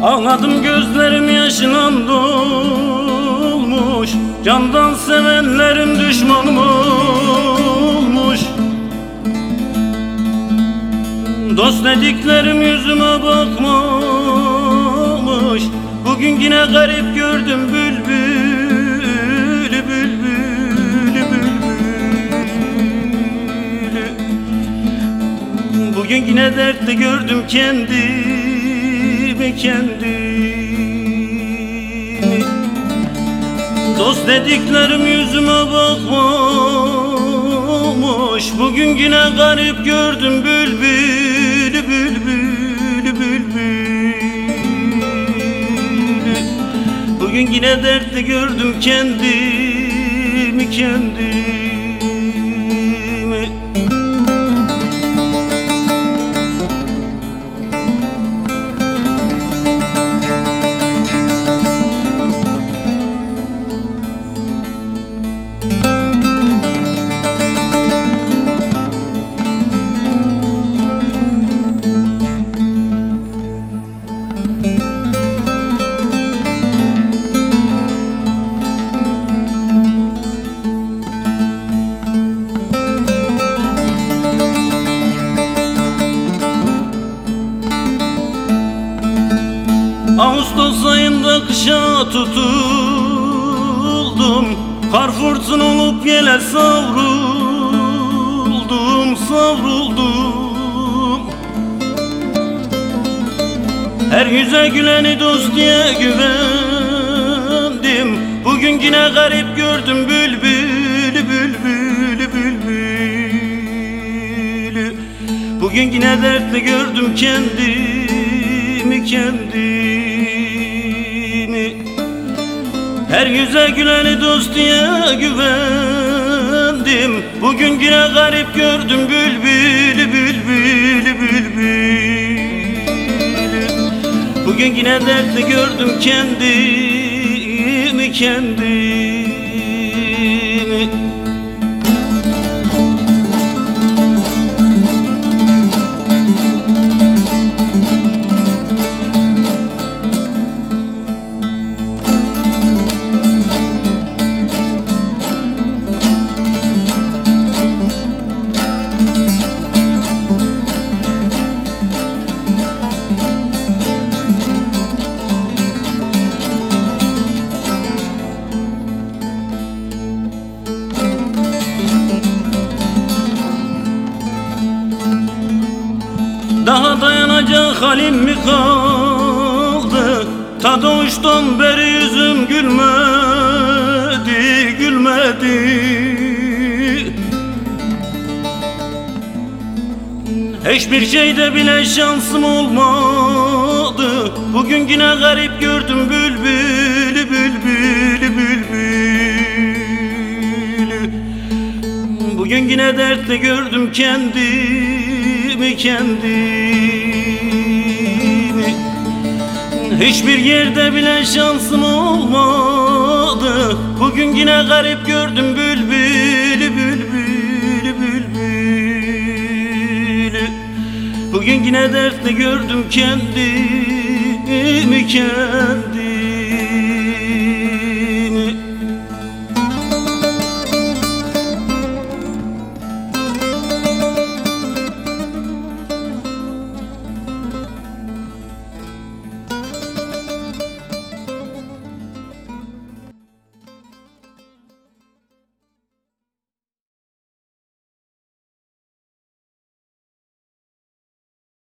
Ağladım, gözlerim yaşla dolmuş. Candan sevenlerim düşmanım olmuş. Dost dediklerim yüzüme bakmamış. Bugün yine garip gördüm bülbülü, bülbülü, bülbülü. Bugün yine dertli gördüm kendimi, kendimi. Dost dediklerim yüzüme bakmamış. Bugün yine garip gördüm bülbülü, bülbülü, bülbülü. Bugün yine dertli gördüm kendimi, kendimi. Ağustos ayında kışa tutuldum. Kar fırtına olup yele savruldum, savruldum. Her yüze güleni dost diye güvendim. Bugün yine garip gördüm bülbülü, bülbülü, bülbülü. Bugün yine dertli gördüm kendimi, kendimi. Her yüze güleni dost diye güvendim. Bugün yine garip gördüm bülbülü, bülbülü, bülbülü. Bugün yine dertli gördüm kendimi, kendimi. Daha dayanacak halim mi kaldı? Ta doğuştan beri yüzüm gülmedi, gülmedi. Hiçbir şeyde bile şansım olmadı. Bugün yine garip gördüm bülbülü, bülbülü, bülbülü. Bugün yine dertli gördüm kendimi, kendimi. Hiçbir yerde bile şansım olmadı. Bugün yine garip gördüm bülbülü, bülbülü, bülbülü. Bugün yine dertli gördüm kendimi, kendimi.